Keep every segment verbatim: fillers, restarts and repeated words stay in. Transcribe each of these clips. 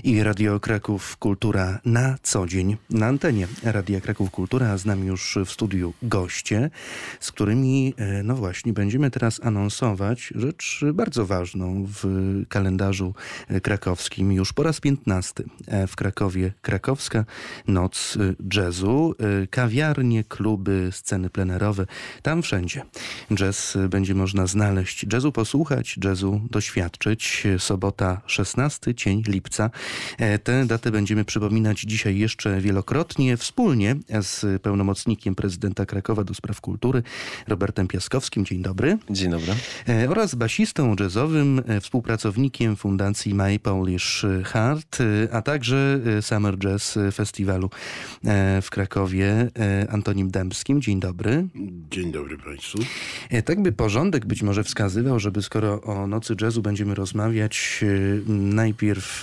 I Radio Kraków Kultura na co dzień. Na antenie Radia Kraków Kultura, a z nami już w studiu goście, z którymi, no właśnie, będziemy teraz anonsować rzecz bardzo ważną w kalendarzu krakowskim. Już po raz piętnasty w Krakowie Krakowska Noc Jazzu. Kawiarnie, kluby, sceny plenerowe. Tam wszędzie jazz będzie można znaleźć. Jazzu posłuchać, jazzu doświadczyć. Sobota, szesnasty dzień lipca. Tę datę będziemy przypominać dzisiaj jeszcze wielokrotnie wspólnie z pełnomocnikiem prezydenta Krakowa do spraw kultury Robertem Piaskowskim. Dzień dobry. Dzień dobry. Oraz basistą jazzowym, współpracownikiem Fundacji My Polish Heart, a także Summer Jazz Festiwalu w Krakowie, Antonim Dębskim. Dzień dobry. Dzień dobry Państwu. Tak by porządek być może wskazywał, żeby skoro o Nocy Jazzu będziemy rozmawiać, najpierw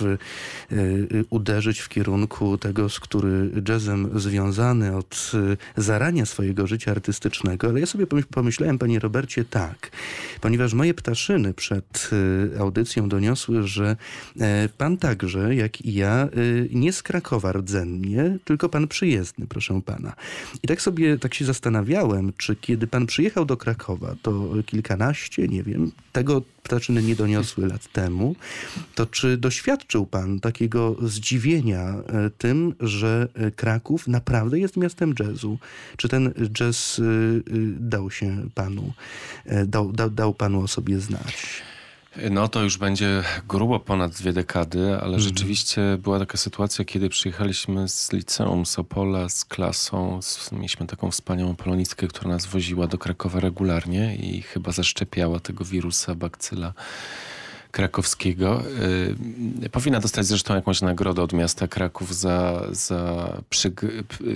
uderzyć w kierunku tego, z który jazzem związany od zarania swojego życia artystycznego. Ale ja sobie pomyślałem, panie Robercie, tak, ponieważ moje ptaszyny przed audycją doniosły, że pan także, jak i ja, nie z Krakowa rdzennie, tylko pan przyjezdny, proszę pana. I tak sobie, tak się zastanawiałem, czy kiedy pan przyjechał do Krakowa, to kilkanaście, nie wiem, tego ptaszyny nie doniosły lat temu, to czy doświadczył pan takiego zdziwienia tym, że Kraków naprawdę jest miastem jazzu? Czy ten jazz dał się panu, dał, dał, dał panu o sobie znać? No to już będzie grubo ponad dwie dekady, ale mhm. rzeczywiście była taka sytuacja, kiedy przyjechaliśmy z liceum z Opola, z klasą. Z, mieliśmy taką wspaniałą polonistkę, która nas woziła do Krakowa regularnie i chyba zaszczepiała tego wirusa, bakcyla krakowskiego. Yy, powinna dostać zresztą jakąś nagrodę od miasta Kraków za, za przyg-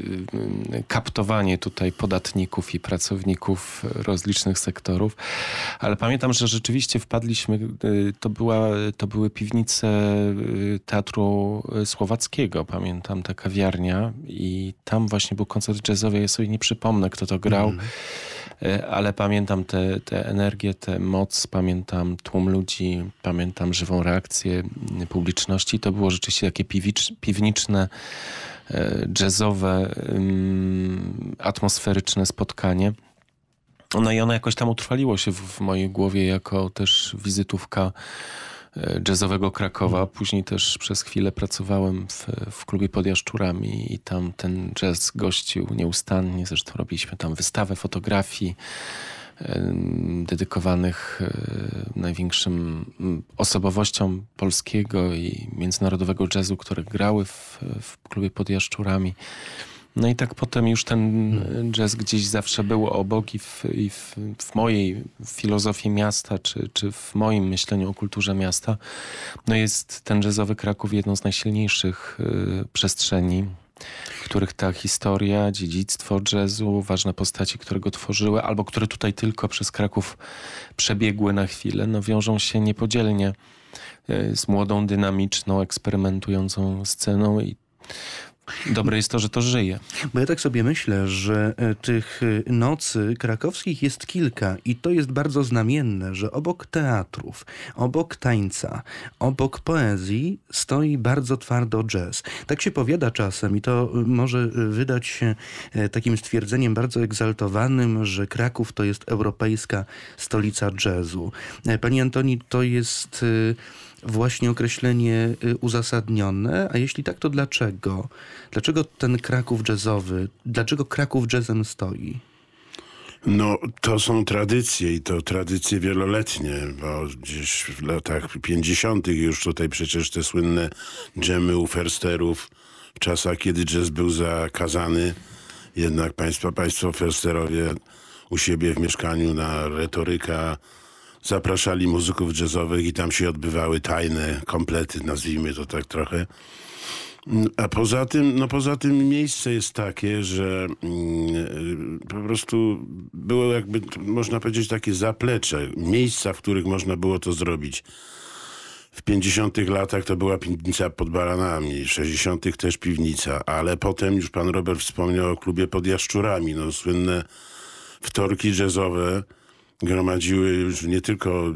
yy, kaptowanie tutaj podatników i pracowników rozlicznych sektorów. Ale pamiętam, że rzeczywiście wpadliśmy, yy, to, była, to były piwnice yy, Teatru Słowackiego. Pamiętam, ta kawiarnia i tam właśnie był koncert jazzowy. Ja sobie nie przypomnę, kto to grał. Mm. Ale pamiętam tę te, te energię, tę moc, pamiętam tłum ludzi, pamiętam żywą reakcję publiczności. To było rzeczywiście takie piwicz, piwniczne, jazzowe, atmosferyczne spotkanie. No i ono jakoś tam utrwaliło się w, w mojej głowie jako też wizytówka jazzowego Krakowa. Później też przez chwilę pracowałem w, w klubie pod Jaszczurami i tam ten jazz gościł nieustannie. Zresztą robiliśmy tam wystawę fotografii e, dedykowanych e, największym osobowościom polskiego i międzynarodowego jazzu, które grały w, w klubie pod Jaszczurami. No i tak potem już ten jazz gdzieś zawsze był obok i w, i w, w mojej filozofii miasta, czy, czy w moim myśleniu o kulturze miasta, no jest ten jazzowy Kraków jedną z najsilniejszych y, przestrzeni, w których ta historia, dziedzictwo jazzu, ważne postaci, które go tworzyły, albo które tutaj tylko przez Kraków przebiegły na chwilę, no wiążą się niepodzielnie y, z młodą, dynamiczną, eksperymentującą sceną i dobre jest to, że to żyje. Bo ja tak sobie myślę, że tych nocy krakowskich jest kilka i to jest bardzo znamienne, że obok teatrów, obok tańca, obok poezji stoi bardzo twardo jazz. Tak się powiada czasem i to może wydać się takim stwierdzeniem bardzo egzaltowanym, że Kraków to jest europejska stolica jazzu. Pani Antoni, to jest właśnie określenie uzasadnione, a jeśli tak, to dlaczego? Dlaczego ten Kraków jazzowy, dlaczego Kraków jazzem stoi? No, to są tradycje i to tradycje wieloletnie, bo gdzieś w latach pięćdziesiątych już tutaj przecież te słynne dżemy u Försterów, w czasach, kiedy jazz był zakazany, jednak państwo, państwo Försterowie u siebie w mieszkaniu na Retoryka zapraszali muzyków jazzowych i tam się odbywały tajne komplety, nazwijmy to tak trochę. A poza tym, no poza tym miejsce jest takie, że mm, po prostu było jakby, można powiedzieć, takie zaplecze, miejsca, w których można było to zrobić. W pięćdziesiątych latach to była piwnica pod Baranami, w sześćdziesiątych też piwnica, ale potem już pan Robert wspomniał o klubie pod Jaszczurami, no słynne wtorki jazzowe, gromadziły już nie tylko,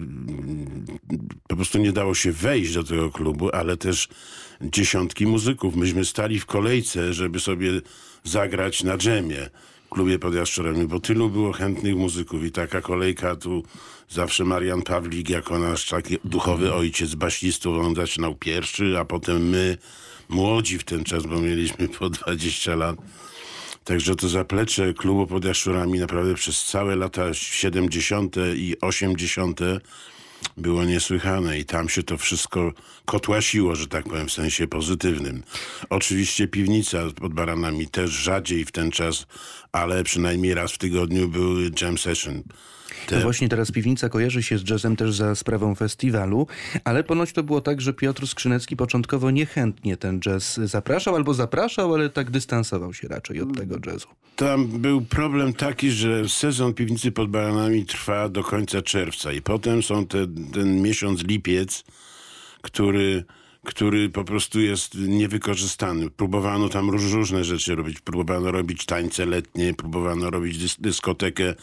po prostu nie dało się wejść do tego klubu, ale też dziesiątki muzyków. Myśmy stali w kolejce, żeby sobie zagrać na dżemie w klubie pod Jaszczurami, bo tylu było chętnych muzyków i taka kolejka tu zawsze Marian Pawlik jako nasz taki duchowy ojciec basistów, on zaczynał pierwszy, a potem my, młodzi w ten czas, bo mieliśmy po dwadzieścia lat. Także to zaplecze klubu pod Jaszczurami naprawdę przez całe lata siedemdziesiąte i osiemdziesiąte było niesłychane i tam się to wszystko kotłasiło, że tak powiem, w sensie pozytywnym. Oczywiście piwnica pod Baranami też rzadziej w ten czas, ale przynajmniej raz w tygodniu były jam session. Te... No właśnie teraz piwnica kojarzy się z jazzem też za sprawą festiwalu, ale ponoć to było tak, że Piotr Skrzynecki początkowo niechętnie ten jazz zapraszał, albo zapraszał, ale tak dystansował się raczej od tego jazzu. Tam był problem taki, że sezon piwnicy pod Baranami trwa do końca czerwca i potem są te, ten miesiąc lipiec, który... który po prostu jest niewykorzystany. Próbowano tam róż, różne rzeczy robić. Próbowano robić tańce letnie, próbowano robić dys- dyskotekę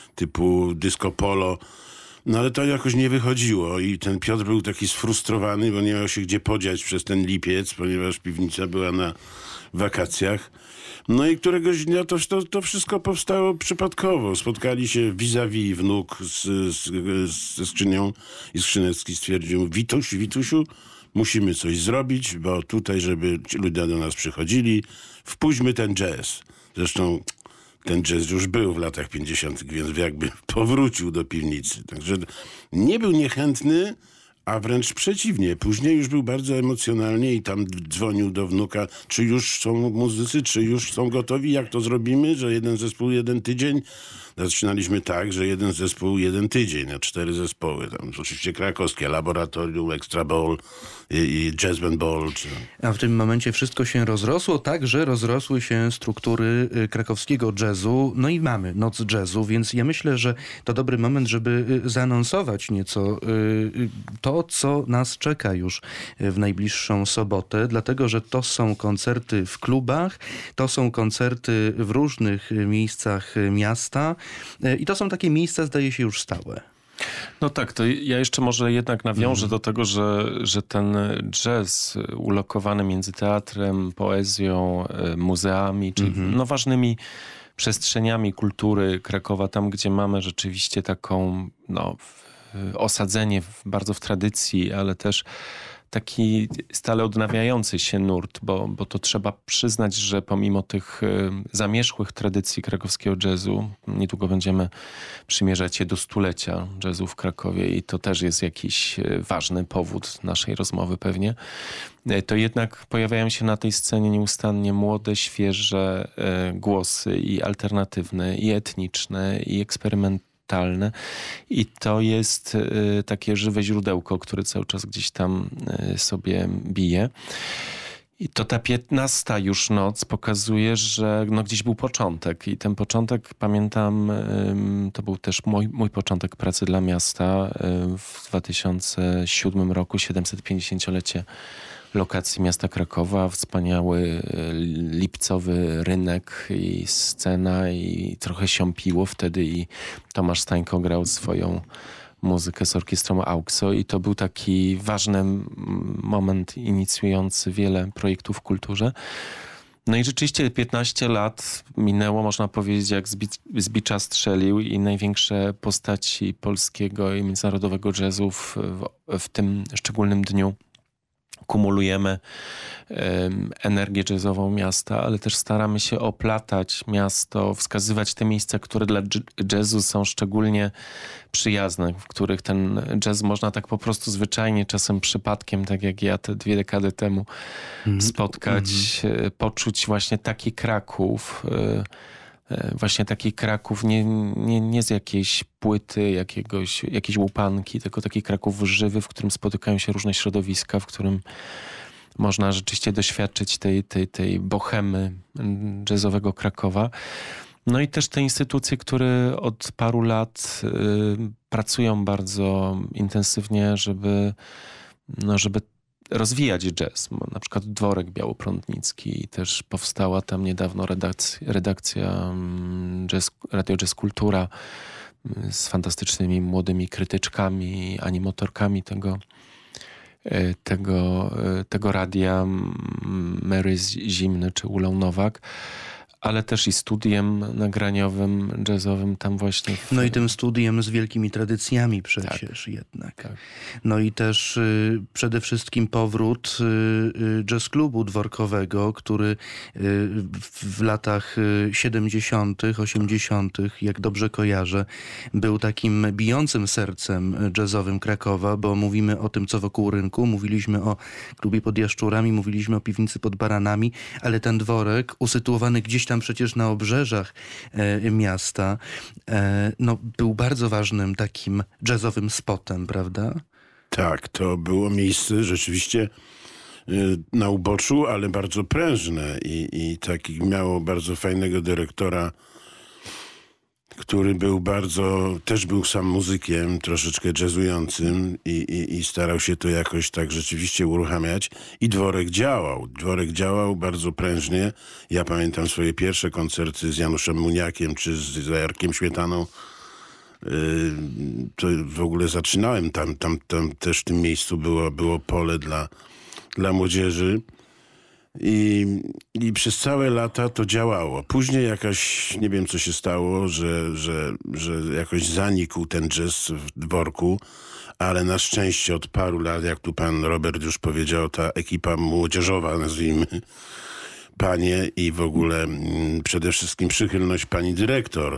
typu disco polo. No ale to jakoś nie wychodziło i ten Piotr był taki sfrustrowany, bo nie miał się gdzie podziać przez ten lipiec, ponieważ piwnica była na wakacjach. No i któregoś dnia to, to, to wszystko powstało przypadkowo. Spotkali się vis-a-vis wnuk z, z, z, ze skrzynią i Skrzynecki stwierdził: Wituś, Witusiu, musimy coś zrobić, bo tutaj, żeby ci ludzie do nas przychodzili, wpuśćmy ten jazz. Zresztą ten jazz już był w latach pięćdziesiątych, więc jakby powrócił do piwnicy. Także nie był niechętny, a wręcz przeciwnie. Później już był bardzo emocjonalnie i tam dzwonił do wnuka, czy już są muzycy, czy już są gotowi, jak to zrobimy, że jeden zespół, jeden tydzień. Zaczynaliśmy tak, że jeden zespół, jeden tydzień, na cztery zespoły. Tam oczywiście krakowskie, Laboratorium, Extra Ball i, i Jazz Band Ball. Czy... A w tym momencie wszystko się rozrosło, tak, że rozrosły się struktury krakowskiego jazzu. No i mamy Noc Jazzu, więc ja myślę, że to dobry moment, żeby zaanonsować nieco to, co nas czeka już w najbliższą sobotę, dlatego, że to są koncerty w klubach, to są koncerty w różnych miejscach miasta, i to są takie miejsca, zdaje się, już stałe. No tak, to ja jeszcze może jednak nawiążę mm. do tego, że, że ten jazz ulokowany między teatrem, poezją, muzeami, czyli mm-hmm. no ważnymi przestrzeniami kultury Krakowa, tam gdzie mamy rzeczywiście taką no, osadzenie w, bardzo w tradycji, ale też taki stale odnawiający się nurt, bo, bo to trzeba przyznać, że pomimo tych zamierzchłych tradycji krakowskiego jazzu, niedługo będziemy przymierzać się do stulecia jazzu w Krakowie i to też jest jakiś ważny powód naszej rozmowy pewnie, to jednak pojawiają się na tej scenie nieustannie młode, świeże głosy i alternatywne, i etniczne, i eksperymentalne. I to jest y, takie żywe źródełko, które cały czas gdzieś tam y, sobie bije. I to ta piętnasta już noc pokazuje, że no, gdzieś był początek. I ten początek, pamiętam, y, to był też mój, mój początek pracy dla miasta y, w dwa tysiące siódmym roku, siedemsetpięćdziesięciolecie lokacji miasta Krakowa, wspaniały lipcowy rynek i scena i trochę siąpiło wtedy i Tomasz Stańko grał swoją muzykę z orkiestrą AUXO i to był taki ważny moment inicjujący wiele projektów w kulturze. No i rzeczywiście piętnaście lat minęło, można powiedzieć, jak z, bic- z bicza strzelił i największe postaci polskiego i międzynarodowego jazzu w, w tym szczególnym dniu kumulujemy um, energię jazzową miasta, ale też staramy się oplatać miasto, wskazywać te miejsca, które dla jazzu są szczególnie przyjazne, w których ten jazz można tak po prostu zwyczajnie, czasem przypadkiem, tak jak ja te dwie dekady temu mm. spotkać, mm. poczuć właśnie taki Kraków, właśnie taki Kraków nie, nie, nie z jakiejś płyty, jakiegoś, jakiejś łupanki, tylko taki Kraków żywy, w którym spotykają się różne środowiska, w którym można rzeczywiście doświadczyć tej, tej, tej bohemy jazzowego Krakowa. No i też te instytucje, które od paru lat y, pracują bardzo intensywnie, żeby, no, żeby rozwijać jazz. Na przykład Dworek Białoprądnicki, też powstała tam niedawno redakcja, redakcja jazz, Radio Jazz Kultura. z fantastycznymi młodymi krytyczkami, animatorkami tego, tego, tego radia, Mary Zimny czy Ulą Nowak, ale też i studiem nagraniowym, jazzowym tam właśnie. W... No i tym studiem z wielkimi tradycjami przecież tak, jednak. Tak. No i też y, przede wszystkim powrót y, y, jazz klubu dworkowego, który y, w, w latach siedemdziesiątych, osiemdziesiątych, jak dobrze kojarzę, był takim bijącym sercem jazzowym Krakowa, bo mówimy o tym, co wokół rynku, mówiliśmy o klubie pod Jaszczurami, mówiliśmy o piwnicy pod Baranami, ale ten dworek usytuowany gdzieś tam przecież na obrzeżach e, miasta, e, no, był bardzo ważnym takim jazzowym spotem, prawda? Tak, to było miejsce rzeczywiście y, na uboczu, ale bardzo prężne i, i taki miało bardzo fajnego dyrektora, który był bardzo, też był sam muzykiem, troszeczkę jazzującym i, i, i starał się to jakoś tak rzeczywiście uruchamiać. I dworek działał. Dworek działał bardzo prężnie. Ja pamiętam swoje pierwsze koncerty z Januszem Muniakiem czy z Jarkiem Śmietaną. Yy, to w ogóle zaczynałem tam, tam, tam też w tym miejscu było, było pole dla, dla młodzieży. I, I przez całe lata to działało. Później jakaś, nie wiem co się stało, że, że, że jakoś zanikł ten jazz w dworku, ale na szczęście od paru lat, jak tu pan Robert już powiedział, ta ekipa młodzieżowa, nazwijmy, panie i w ogóle m, przede wszystkim przychylność pani dyrektor,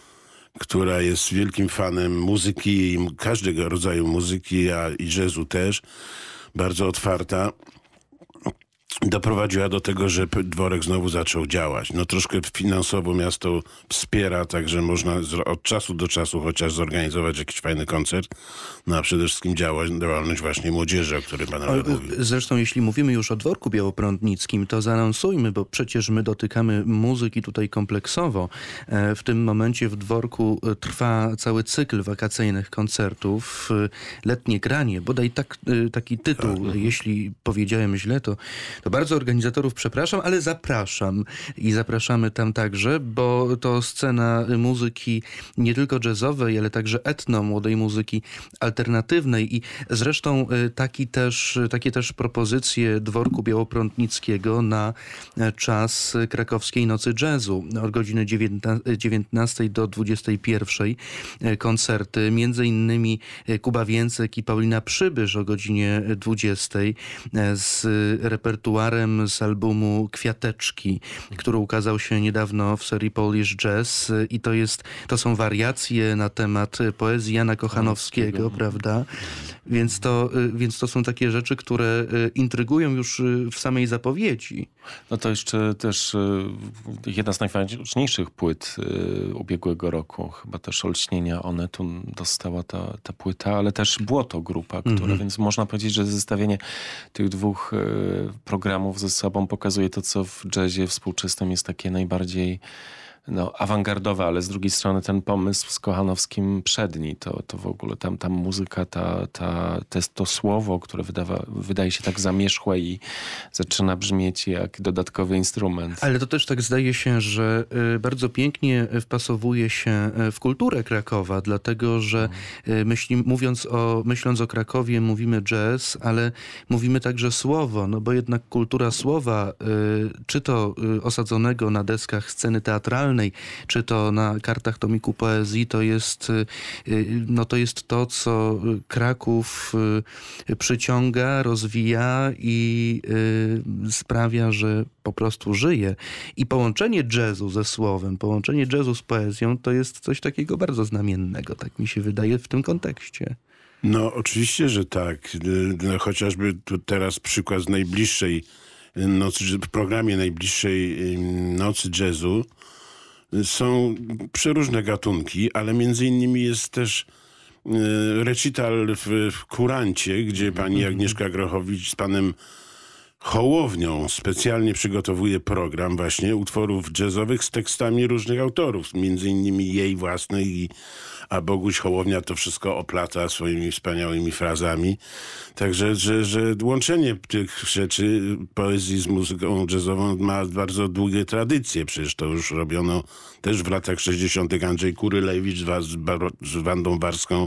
która jest wielkim fanem muzyki, każdego rodzaju muzyki, a i jazzu też, bardzo otwarta, doprowadziła do tego, że dworek znowu zaczął działać. No troszkę finansowo miasto wspiera, także można od czasu do czasu chociaż zorganizować jakiś fajny koncert, no a przede wszystkim działać, działalność właśnie młodzieży, o której pan mówił. Zresztą jeśli mówimy już o dworku białoprądnickim, to zaanonsujmy, bo przecież my dotykamy muzyki tutaj kompleksowo. W tym momencie w dworku trwa cały cykl wakacyjnych koncertów, letnie granie, bodaj tak, taki tytuł, tak. Jeśli powiedziałem źle, to To bardzo organizatorów przepraszam, ale zapraszam. I zapraszamy tam także, bo to scena muzyki nie tylko jazzowej, ale także etno, młodej muzyki alternatywnej. I zresztą taki też, takie też propozycje Dworku Białoprądnickiego na czas Krakowskiej Nocy Jazzu. Od godziny dziewiętnastej do dwudziestej pierwszej koncerty. Między innymi Kuba Więcek i Paulina Przybysz o godzinie dwudziestej z repertuarem z albumu Kwiateczki, który ukazał się niedawno w serii Polish Jazz i to jest, to są wariacje na temat poezji Jana Kochanowskiego, prawda? Więc to, więc to są takie rzeczy, które intrygują już w samej zapowiedzi. No to jeszcze też jedna z najważniejszych płyt ubiegłego roku, chyba też Olśnienia Onetu dostała ta, ta płyta, ale też Błoto grupa, która, mm-hmm. więc można powiedzieć, że zestawienie tych dwóch programów ze sobą pokazuje to, co w jazzie współczesnym jest takie najbardziej no, awangardowe, ale z drugiej strony ten pomysł z Kochanowskim przedni, to, to w ogóle tam, tam muzyka, ta, ta, to, to słowo, które wydawa, wydaje się tak zamierzchłe i zaczyna brzmieć jak dodatkowy instrument. Ale to też tak zdaje się, że bardzo pięknie wpasowuje się w kulturę Krakowa, dlatego że myśli, mówiąc o, myśląc o Krakowie mówimy jazz, ale mówimy także słowo, no bo jednak kultura słowa, czy to osadzonego na deskach sceny teatralnej, czy to na kartach tomiku poezji, to jest, no to jest to, co Kraków przyciąga, rozwija i sprawia, że po prostu żyje. I połączenie jazzu ze słowem, połączenie jazzu z poezją, to jest coś takiego bardzo znamiennego, tak mi się wydaje w tym kontekście. No oczywiście, że tak. No, chociażby tu teraz przykład z najbliższej nocy, w programie najbliższej Nocy Jazzu są przeróżne gatunki, ale między innymi jest też recital w, w Kurancie, gdzie pani Agnieszka Grochowicz z panem Hołownią specjalnie przygotowuje program właśnie utworów jazzowych z tekstami różnych autorów, między innymi jej własnych, i, a Boguś Hołownia to wszystko oplata swoimi wspaniałymi frazami. Także, że, że łączenie tych rzeczy, poezji z muzyką jazzową ma bardzo długie tradycje. Przecież to już robiono też w latach sześćdziesiątych. Andrzej Kurylewicz z, z Wandą Warską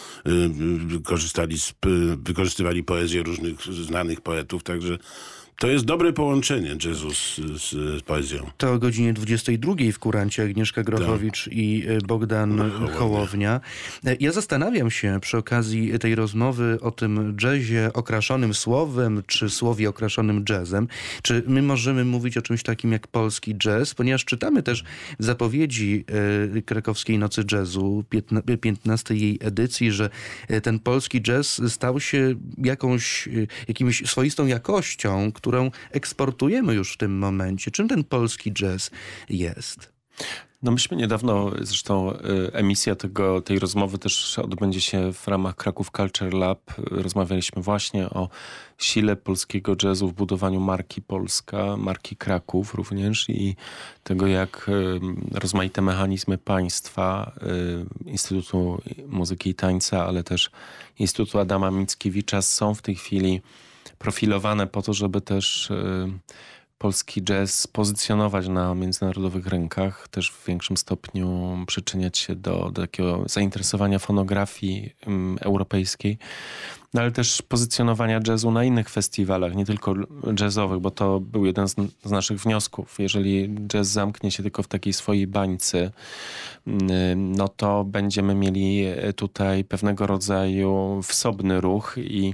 korzystali z, wykorzystywali poezję różnych znanych poetów, także to jest dobre połączenie jazzu z, z poezją. To o godzinie dwudziestej drugiej w Kurancie Agnieszka Grochowicz tak. i Bogdan no, Hołownia. Hołownia. Ja zastanawiam się przy okazji tej rozmowy o tym jazzie okraszonym słowem, czy słowie okraszonym jazzem, czy my możemy mówić o czymś takim jak polski jazz, ponieważ czytamy też w zapowiedzi e, Krakowskiej Nocy Jazzu, piętnastej jej edycji, że ten polski jazz stał się jakąś, jakimś swoistą jakością, którą eksportujemy już w tym momencie. Czym ten polski jazz jest? No myśmy niedawno, zresztą emisja tego, tej rozmowy też odbędzie się w ramach Kraków Culture Lab. Rozmawialiśmy właśnie o sile polskiego jazzu w budowaniu marki Polska, marki Kraków również i tego, jak rozmaite mechanizmy państwa, Instytutu Muzyki i Tańca, ale też Instytutu Adama Mickiewicza są w tej chwili profilowane po to, żeby też y, polski jazz pozycjonować na międzynarodowych rynkach, też w większym stopniu przyczyniać się do, do takiego zainteresowania fonografii y, europejskiej, no, ale też pozycjonowania jazzu na innych festiwalach, nie tylko jazzowych, bo to był jeden z, z naszych wniosków. Jeżeli jazz zamknie się tylko w takiej swojej bańce, y, no to będziemy mieli tutaj pewnego rodzaju wsobny ruch i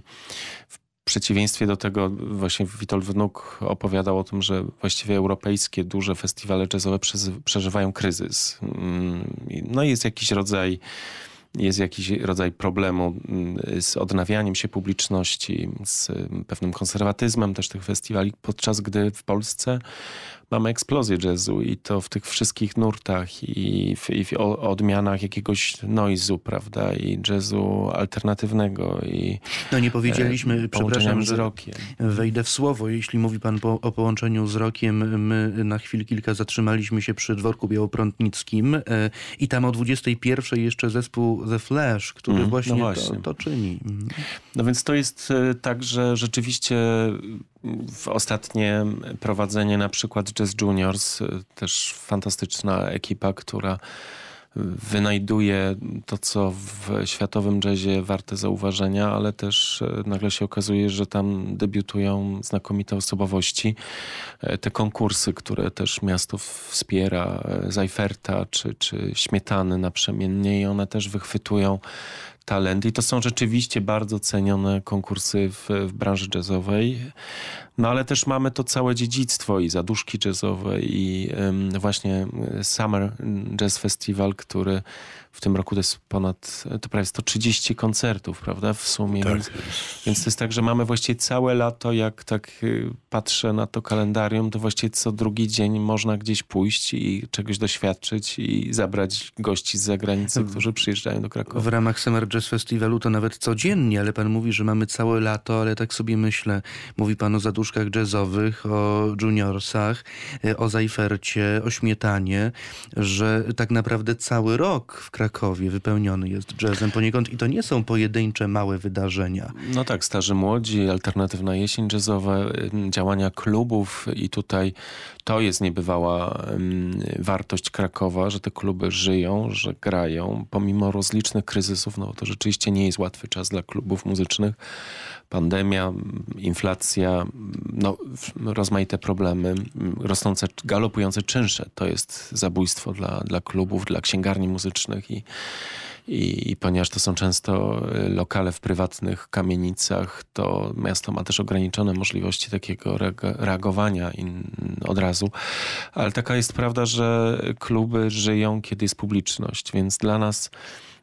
w W przeciwieństwie do tego właśnie Witold Wnuk opowiadał o tym, że właściwie europejskie duże festiwale jazzowe przeżywają kryzys. No i jest jakiś rodzaj, jest jakiś rodzaj problemu z odnawianiem się publiczności, z pewnym konserwatyzmem też tych festiwali, podczas gdy w Polsce mamy eksplozję jazzu i to w tych wszystkich nurtach i w, i w odmianach jakiegoś noizu, prawda, i jazzu alternatywnego i no nie powiedzieliśmy, e, przepraszam, z rockiem. Wejdę w słowo, jeśli mówi pan po, o połączeniu z rockiem, my na chwilę kilka zatrzymaliśmy się przy dworku białoprątnickim e, i tam o dwudziestej pierwszej jeszcze zespół The Flash, który mm, właśnie, no właśnie. To, to czyni. Mm. No więc to jest e, tak, że rzeczywiście w ostatnie prowadzenie na przykład Jazz Juniors, też fantastyczna ekipa, która wynajduje to, co w światowym jazzie warte zauważenia, ale też nagle się okazuje, że tam debiutują znakomite osobowości. Te konkursy, które też miasto wspiera, Zajferta czy, czy Śmietany naprzemiennie i one też wychwytują talent i to są rzeczywiście bardzo cenione konkursy w, w branży jazzowej. No ale też mamy to całe dziedzictwo i zaduszki jazzowe i ym, właśnie Summer Jazz Festival, który w tym roku to jest ponad, to prawie sto trzydzieści koncertów, prawda, w sumie. Tak. Więc, więc to jest tak, że mamy właściwie całe lato, jak tak y, patrzę na to kalendarium, to właściwie co drugi dzień można gdzieś pójść i czegoś doświadczyć i zabrać gości z zagranicy, którzy przyjeżdżają do Krakowa. W ramach Summer Jazz Festivalu to nawet codziennie, ale pan mówi, że mamy całe lato, ale tak sobie myślę, mówi pan o zaduszkach jazzowych, o juniorsach, o Zajfercie, o Śmietanie, że tak naprawdę cały rok w Krakowie wypełniony jest jazzem poniekąd i to nie są pojedyncze, małe wydarzenia. No tak, Starzy Młodzi, Alternatywna Jesień Jazzowa, działania klubów i tutaj to jest niebywała um, wartość Krakowa, że te kluby żyją, że grają, pomimo rozlicznych kryzysów, no to rzeczywiście nie jest łatwy czas dla klubów muzycznych. Pandemia, inflacja, no, rozmaite problemy, rosnące, galopujące czynsze. To jest zabójstwo dla, dla klubów, dla księgarni muzycznych i, i, i ponieważ to są często lokale w prywatnych kamienicach, to miasto ma też ograniczone możliwości takiego reagowania in, od razu. Ale taka jest prawda, że kluby żyją, kiedy jest publiczność, więc dla nas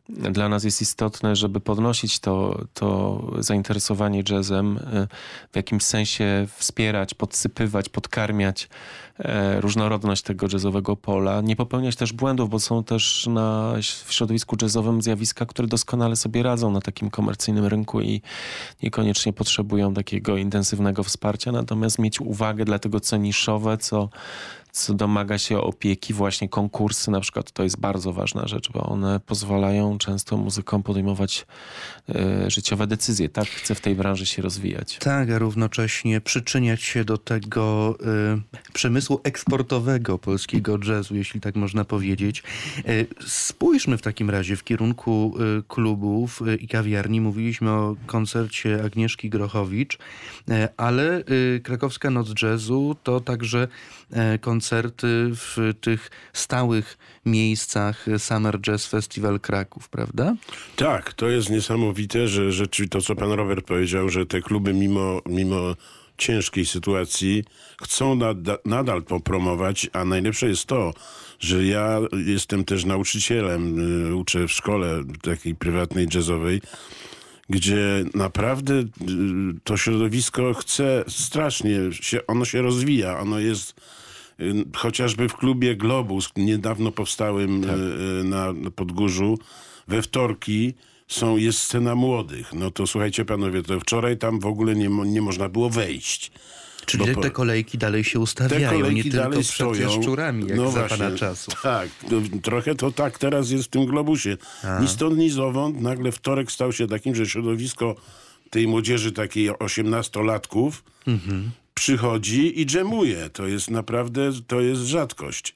dla nas jest istotne, żeby podnosić to, to zainteresowanie jazzem, w jakimś sensie wspierać, podsypywać, podkarmiać różnorodność tego jazzowego pola. Nie popełniać też błędów, bo są też na, w środowisku jazzowym zjawiska, które doskonale sobie radzą na takim komercyjnym rynku i niekoniecznie potrzebują takiego intensywnego wsparcia, natomiast mieć uwagę dla tego, co niszowe, co co domaga się opieki, właśnie konkursy na przykład, to jest bardzo ważna rzecz, bo one pozwalają często muzykom podejmować e, życiowe decyzje. Tak, chcę w tej branży się rozwijać. Tak, a równocześnie przyczyniać się do tego y, przemysłu eksportowego polskiego jazzu, jeśli tak można powiedzieć. Y, spójrzmy w takim razie w kierunku y, klubów y, i kawiarni. Mówiliśmy o koncercie Agnieszki Grochowicz, y, ale y, Krakowska Noc Jazzu to także y, koncerty w tych stałych miejscach Summer Jazz Festival Kraków, prawda? Tak, to jest niesamowite, że, że to, co pan Robert powiedział, że te kluby mimo, mimo ciężkiej sytuacji chcą nada, nadal to promować, a najlepsze jest to, że ja jestem też nauczycielem, uczę w szkole takiej prywatnej jazzowej, gdzie naprawdę to środowisko chce strasznie, się, ono się rozwija, ono jest chociażby w klubie Globus, niedawno powstałym tak. na, na Podgórzu, we wtorki są, jest scena młodych. No to słuchajcie panowie, to wczoraj tam w ogóle nie, nie można było wejść. Czyli po, te kolejki dalej się ustawiają, te kolejki nie tylko dalej przed stoją. Jaszczurami, jak no za właśnie, pana czasu. Tak, to, trochę to tak teraz jest w tym Globusie. A. Ni stąd, ni zowąd, nagle wtorek stał się takim, że środowisko tej młodzieży, takiej osiemnastolatków, mhm. przychodzi i dżemuje. To jest naprawdę, to jest rzadkość.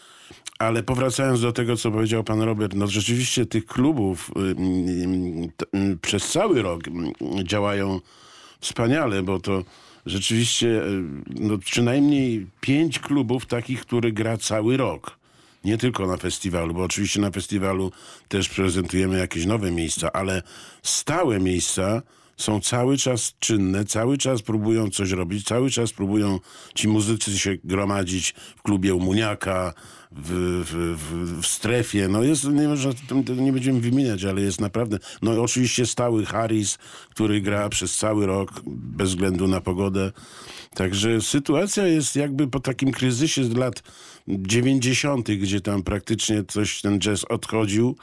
Ale powracając do tego, co powiedział pan Robert, no rzeczywiście tych klubów y, y, y, przez cały rok działają wspaniale, bo to rzeczywiście no, przynajmniej pięć klubów takich, które gra cały rok. Nie tylko na festiwalu, bo oczywiście na festiwalu też prezentujemy jakieś nowe miejsca, ale stałe miejsca są cały czas czynne, cały czas próbują coś robić, cały czas próbują ci muzycy się gromadzić w klubie u Muniaka, w, w, w, w strefie. No jest, nie, można, nie będziemy wymieniać, ale jest naprawdę, no oczywiście stały Harris, który gra przez cały rok, bez względu na pogodę. Także sytuacja jest jakby po takim kryzysie z lat dziewięćdziesiątych, gdzie tam praktycznie coś ten jazz odchodził.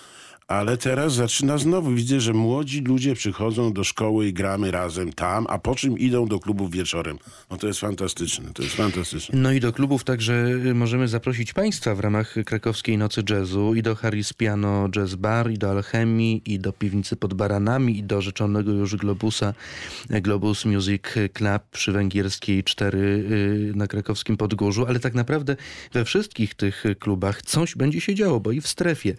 Ale teraz zaczyna znowu. Widzę, że młodzi ludzie przychodzą do szkoły i gramy razem tam, a po czym idą do klubów wieczorem. No to jest fantastyczne, to jest fantastyczne. No i do klubów także możemy zaprosić państwa w ramach Krakowskiej Nocy Jazzu i do Harris Piano Jazz Bar, i do Alchemii, i do Piwnicy pod Baranami, i do rzeczonego już Globusa, Globus Music Club przy Węgierskiej cztery na krakowskim Podgórzu, ale tak naprawdę we wszystkich tych klubach coś będzie się działo, bo i w strefie,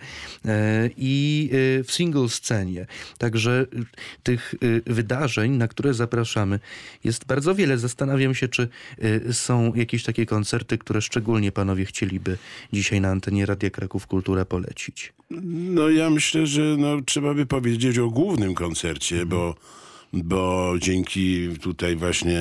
i i w single scenie. Także tych wydarzeń, na które zapraszamy, jest bardzo wiele. Zastanawiam się, czy są jakieś takie koncerty, które szczególnie panowie chcieliby dzisiaj na antenie Radia Kraków Kultura polecić. No ja myślę, że no, trzeba by powiedzieć o głównym koncercie, bo, bo dzięki tutaj właśnie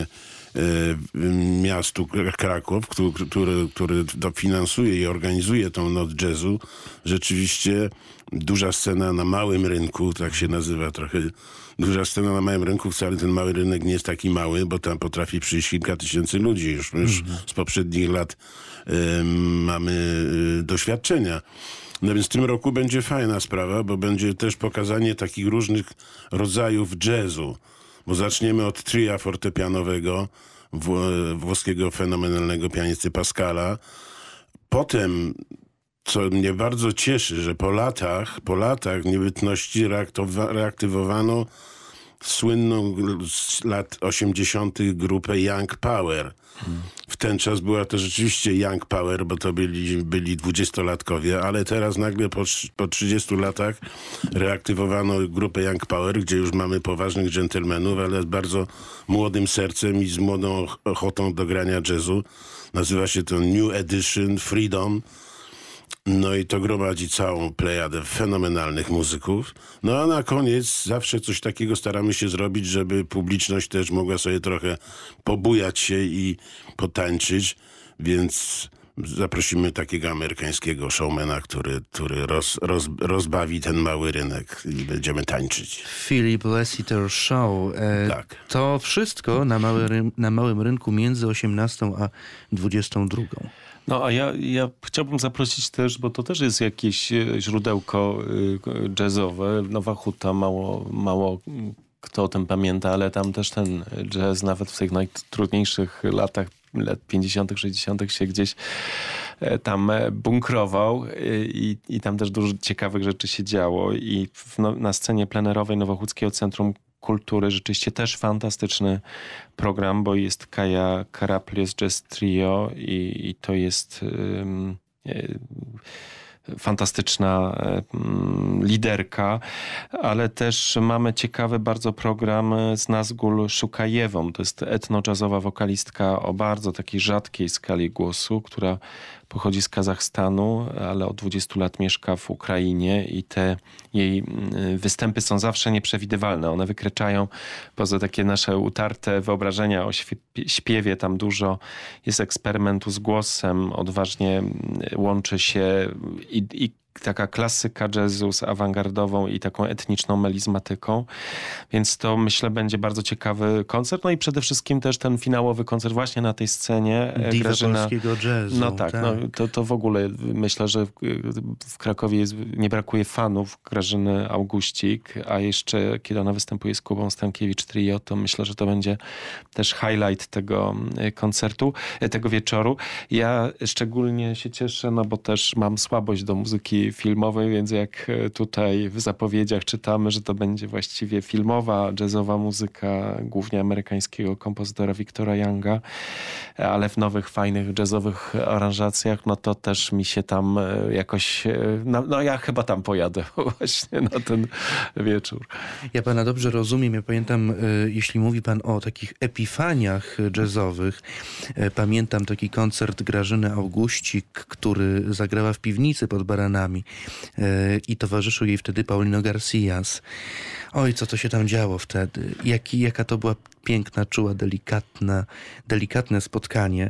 miastu Kraków, który, który, który dofinansuje i organizuje tą Noc Jazzu. Rzeczywiście duża scena na małym rynku, tak się nazywa trochę. Duża scena na małym rynku, wcale ten mały rynek nie jest taki mały, bo tam potrafi przyjść kilka tysięcy ludzi. Już, już z poprzednich lat y, mamy y, doświadczenia. No więc w tym roku będzie fajna sprawa, bo będzie też pokazanie takich różnych rodzajów jazzu. Bo zaczniemy od tria fortepianowego, włoskiego fenomenalnego pianisty Pascala. Potem, co mnie bardzo cieszy, że po latach, po latach niebytności reaktywowano słynną z lat osiemdziesiątych grupę Young Power. Hmm. W ten czas była to rzeczywiście Young Power, bo to byli, byli dwudziestolatkowie, ale teraz nagle po, po trzydziestu latach reaktywowano grupę Young Power, gdzie już mamy poważnych dżentelmenów, ale z bardzo młodym sercem i z młodą ochotą do grania jazzu. Nazywa się to New Edition Freedom. No i to gromadzi całą plejadę fenomenalnych muzyków. No a na koniec zawsze coś takiego staramy się zrobić, żeby publiczność też mogła sobie trochę pobujać się i potańczyć. Więc zaprosimy takiego amerykańskiego showmana, który, który roz, roz, rozbawi ten mały rynek i będziemy tańczyć. Philip Lassiter Show. E, tak. To wszystko na, mały, na małym rynku między osiemnastą a dwudziestą drugą. No a ja, ja chciałbym zaprosić też, bo to też jest jakieś źródełko jazzowe. Nowa Huta, mało, mało kto o tym pamięta, ale tam też ten jazz nawet w tych najtrudniejszych latach, lat pięćdziesiątych, sześćdziesiątych się gdzieś tam bunkrował i, i tam też dużo ciekawych rzeczy się działo i w, no, na scenie plenerowej Nowochódzkiego Centrum Kultury rzeczywiście też fantastyczny program, bo jest Kaja Karaplios Jazz Trio i, i to jest um, y, fantastyczna um, liderka, ale też mamy ciekawy bardzo program z Nazgul Szukajewą. To jest etno-jazzowa wokalistka o bardzo takiej rzadkiej skali głosu, która pochodzi z Kazachstanu, ale od dwudziestu lat mieszka w Ukrainie i te jej występy są zawsze nieprzewidywalne. One wykraczają poza takie nasze utarte wyobrażenia o śpiewie. Tam dużo jest eksperymentu z głosem, odważnie łączy się i, i taka klasyka jazzu z awangardową i taką etniczną melizmatyką. Więc to myślę będzie bardzo ciekawy koncert. No i przede wszystkim też ten finałowy koncert właśnie na tej scenie. Diwa Grażyna polskiego jazzu. No tak, tak. No, to, to w ogóle myślę, że w Krakowie jest, nie brakuje fanów Grażyny Augustik, a jeszcze kiedy ona występuje z Kubą Stankiewicz Trio, to myślę, że to będzie też highlight tego koncertu, tego wieczoru. Ja szczególnie się cieszę, no bo też mam słabość do muzyki filmowej, więc jak tutaj w zapowiedziach czytamy, że to będzie właściwie filmowa, jazzowa muzyka głównie amerykańskiego kompozytora Victora Younga, ale w nowych, fajnych, jazzowych aranżacjach, no to też mi się tam jakoś, no, no ja chyba tam pojadę właśnie na ten wieczór. Ja pana dobrze rozumiem. Ja pamiętam, jeśli mówi pan o takich epifaniach jazzowych, pamiętam taki koncert Grażyny Augustik, który zagrała w piwnicy pod Baranami i towarzyszył jej wtedy Paulino Garcias. Oj, co to się tam działo wtedy. Jaki, jaka to była piękna, czuła, delikatna, delikatne spotkanie.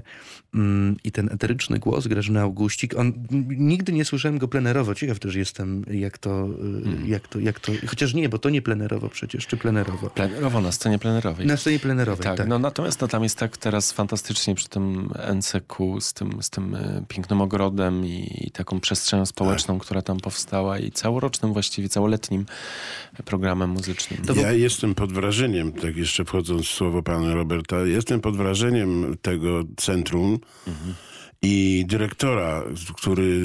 I ten eteryczny głos Grażyny Augustik, on, nigdy nie słyszałem go plenerowo. Ciekaw też jestem, jak to, hmm. jak to, jak to, chociaż nie, bo to nie plenerowo przecież, czy plenerowo? Plenerowo, na scenie plenerowej. Na scenie plenerowej, tak. tak. No, natomiast no, tam jest tak teraz fantastycznie przy tym N C Q, z tym, z tym pięknym ogrodem i, i taką przestrzenią społeczną, tak. która tam powstała i całorocznym, właściwie całoletnim programem muzycznym. To ja w... jestem pod wrażeniem, tak jeszcze wchodząc w słowo pana Roberta, jestem pod wrażeniem tego centrum, Mhm. i dyrektora, który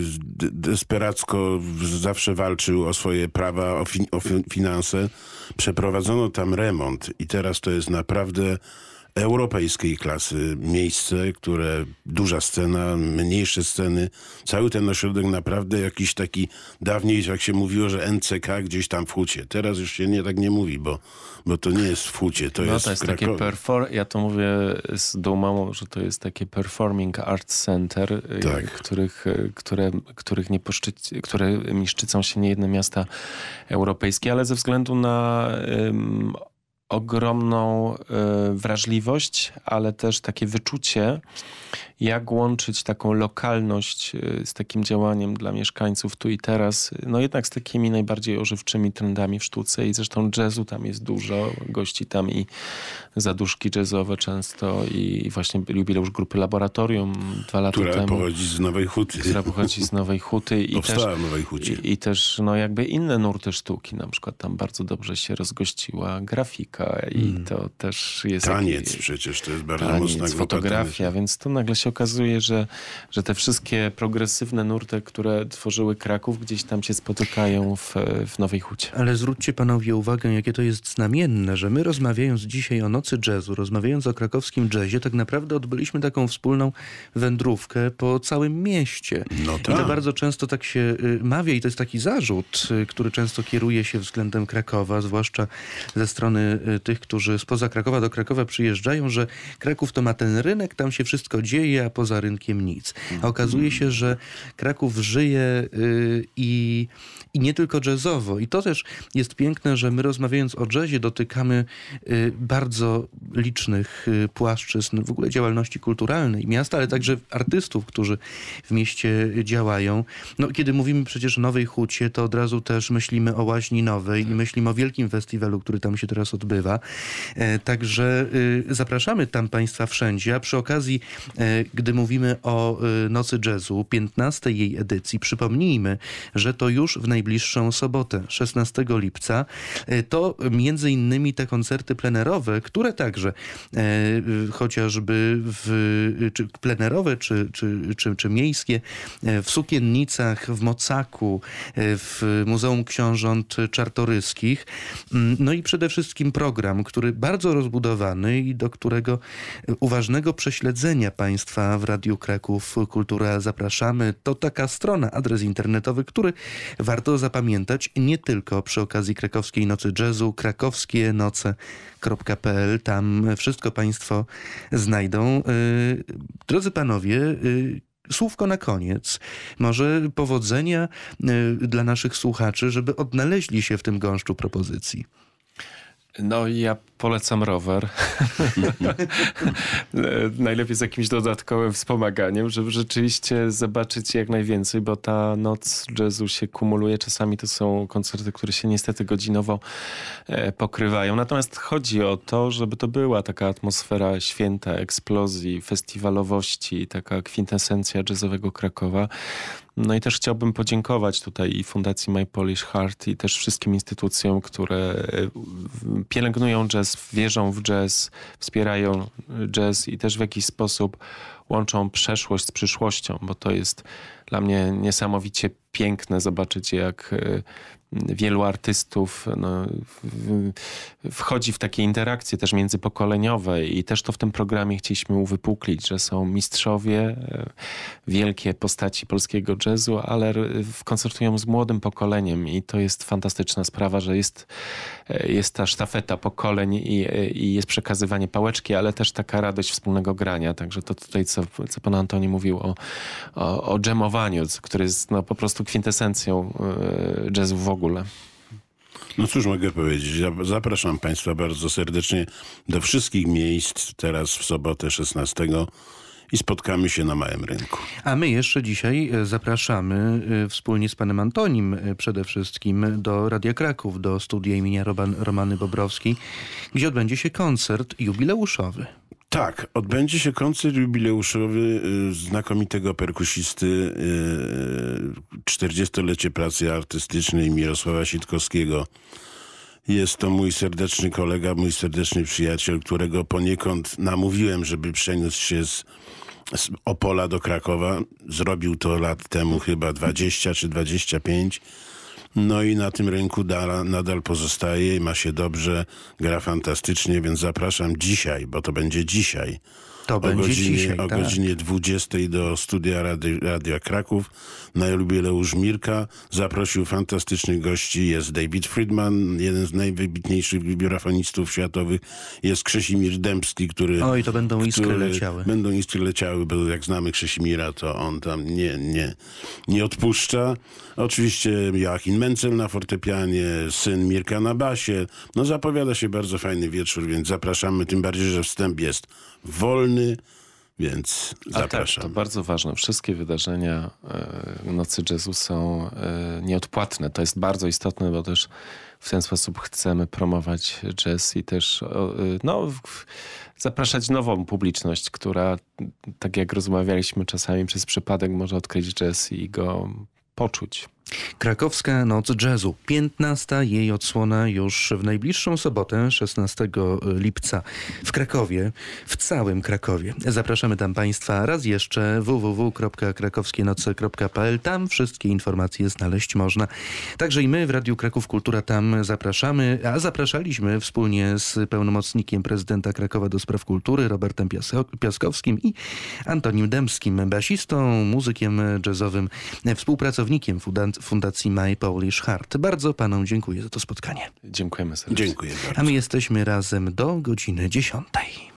desperacko zawsze walczył o swoje prawa, o, fi- o fi- finanse. Przeprowadzono tam remont i teraz to jest naprawdę europejskiej klasy miejsce, które duża scena, mniejsze sceny, cały ten ośrodek naprawdę jakiś taki, dawniej jak się mówiło, że N C K gdzieś tam w Hucie. Teraz już się nie tak nie mówi, bo, bo to nie jest w Hucie, to no, jest to jest w Krakowie. Takie perfor- ja to mówię z dumą, że to jest takie Performing Arts Center, tak. których, które, których nie poszczy- którymi szczycą się niejedne miasta europejskie, ale ze względu na um, ogromną y, wrażliwość, ale też takie wyczucie, jak łączyć taką lokalność y, z takim działaniem dla mieszkańców tu i teraz, no jednak z takimi najbardziej ożywczymi trendami w sztuce i zresztą jazzu tam jest dużo, gości tam i zaduszki jazzowe często i właśnie jubileusz grupy Laboratorium dwa lata która temu. Która pochodzi z Nowej Huty. Która pochodzi z Nowej Huty. I Powstała też, w Nowej Hucie. I, I też no jakby inne nurty sztuki, na przykład tam bardzo dobrze się rozgościła grafika i mm. to też jest... Taniec jak, przecież, to jest bardzo taniec, mocna grupa. Fotografia, więc to nagle się okazuje, że, że te wszystkie progresywne nurty, które tworzyły Kraków, gdzieś tam się spotykają w, w Nowej Hucie. Ale zwróćcie panowie uwagę, jakie to jest znamienne, że my rozmawiając dzisiaj o Nocy Jazzu, rozmawiając o krakowskim jazzie, tak naprawdę odbyliśmy taką wspólną wędrówkę po całym mieście. No tak. I to bardzo często tak się y, mawia i to jest taki zarzut, y, który często kieruje się względem Krakowa, zwłaszcza ze strony tych, którzy spoza Krakowa do Krakowa przyjeżdżają, że Kraków to ma ten rynek, tam się wszystko dzieje, a poza rynkiem nic. A okazuje się, że Kraków żyje i, i nie tylko jazzowo. I to też jest piękne, że my rozmawiając o jazzie dotykamy bardzo licznych płaszczyzn w ogóle działalności kulturalnej miasta, ale także artystów, którzy w mieście działają. No, kiedy mówimy przecież o Nowej Hucie, to od razu też myślimy o Łaźni Nowej i myślimy o wielkim festiwalu, który tam się teraz odbywa. E, także e, zapraszamy tam Państwa wszędzie, a przy okazji, e, gdy mówimy o e, Nocy Jazzu, piętnastej jej edycji, przypomnijmy, że to już w najbliższą sobotę, szesnastego lipca, e, to między innymi te koncerty plenerowe, które także e, chociażby w, czy plenerowe, czy, czy, czy, czy miejskie, e, w Sukiennicach, w Mocaku, e, w Muzeum Książąt Czartoryskich. No i przede wszystkim program, który bardzo rozbudowany i do którego uważnego prześledzenia Państwa w Radiu Kraków Kultura zapraszamy. To taka strona, adres internetowy, który warto zapamiętać nie tylko przy okazji Krakowskiej Nocy Jazzu, krakowskie noce kropka p l. Tam wszystko Państwo znajdą. Drodzy Panowie, słówko na koniec. Może powodzenia y, dla naszych słuchaczy, żeby odnaleźli się w tym gąszczu propozycji. No ja polecam rower. Najlepiej z jakimś dodatkowym wspomaganiem, żeby rzeczywiście zobaczyć jak najwięcej, bo ta noc jazzu się kumuluje. Czasami to są koncerty, które się niestety godzinowo pokrywają. Natomiast chodzi o to, żeby to była taka atmosfera święta, eksplozji, festiwalowości, taka kwintesencja jazzowego Krakowa. No i też chciałbym podziękować tutaj i Fundacji My Polish Heart i też wszystkim instytucjom, które pielęgnują jazz, wierzą w jazz, wspierają jazz i też w jakiś sposób łączą przeszłość z przyszłością, bo to jest dla mnie niesamowicie piękne zobaczyć, jak wielu artystów no, wchodzi w takie interakcje też międzypokoleniowe i też to w tym programie chcieliśmy uwypuklić, że są mistrzowie, wielkie postaci polskiego jazzu, ale koncertują z młodym pokoleniem i to jest fantastyczna sprawa, że jest, jest ta sztafeta pokoleń i, i jest przekazywanie pałeczki, ale też taka radość wspólnego grania. Także to tutaj, co, co pan Antoni mówił o, o, o dżemowaniu, który jest no, po prostu kwintesencją jazzu w ogóle. No cóż mogę powiedzieć. Ja zapraszam Państwa bardzo serdecznie do wszystkich miejsc teraz w sobotę szesnastego i spotkamy się na Małym Rynku. A my jeszcze dzisiaj zapraszamy wspólnie z panem Antonim przede wszystkim do Radia Kraków, do studia imienia Roman, Romany Bobrowskiej, gdzie odbędzie się koncert jubileuszowy. Tak, odbędzie się koncert jubileuszowy znakomitego perkusisty, czterdziestolecie pracy artystycznej Mirosława Sitkowskiego. Jest to mój serdeczny kolega, mój serdeczny przyjaciel, którego poniekąd namówiłem, żeby przeniósł się z, z Opola do Krakowa. Zrobił to lat temu chyba dwadzieścia czy dwadzieścia pięć. No i na tym rynku da, nadal pozostaje i ma się dobrze, gra fantastycznie, więc zapraszam dzisiaj, bo to będzie dzisiaj. To o będzie godzinie, dzisiaj, O tak. godzinie dwudziestej do studia Rady, Radia Kraków na jubileusz Mirka. Zaprosił fantastycznych gości. Jest David Friedman, jeden z najwybitniejszych wibrafonistów światowych. Jest Krzesimir Dębski, który... Oj, to będą iskry który, leciały. Będą iskry leciały, bo jak znamy Krzesimira, to on tam nie, nie, nie odpuszcza. Oczywiście Joachim Mencel na fortepianie, syn Mirka na basie. No zapowiada się bardzo fajny wieczór, więc zapraszamy. Tym bardziej, że wstęp jest wolny, więc zapraszam. A tak, to bardzo ważne. Wszystkie wydarzenia e, Nocy Jazzu są e, nieodpłatne. To jest bardzo istotne, bo też w ten sposób chcemy promować jazz i też e, no, w, zapraszać nową publiczność, która, tak jak rozmawialiśmy czasami przez przypadek, może odkryć jazz i go poczuć. Krakowska Noc Jazzu. piętnasta jej odsłona już w najbliższą sobotę, szesnastego lipca w Krakowie, w całym Krakowie. Zapraszamy tam Państwa raz jeszcze w w w kropka krakowskie noce kropka p l. Tam wszystkie informacje znaleźć można. Także i my w Radiu Kraków Kultura tam zapraszamy, a zapraszaliśmy wspólnie z pełnomocnikiem prezydenta Krakowa do spraw kultury Robertem Piaskowskim i Antonim Dębskim, basistą, muzykiem jazzowym, współpracownikiem Fundacji prezydent Fundacji My Polish Heart. Bardzo panom dziękuję za to spotkanie. Dziękujemy serdecznie. Dziękuję bardzo. A my jesteśmy razem do godziny dziesiątej.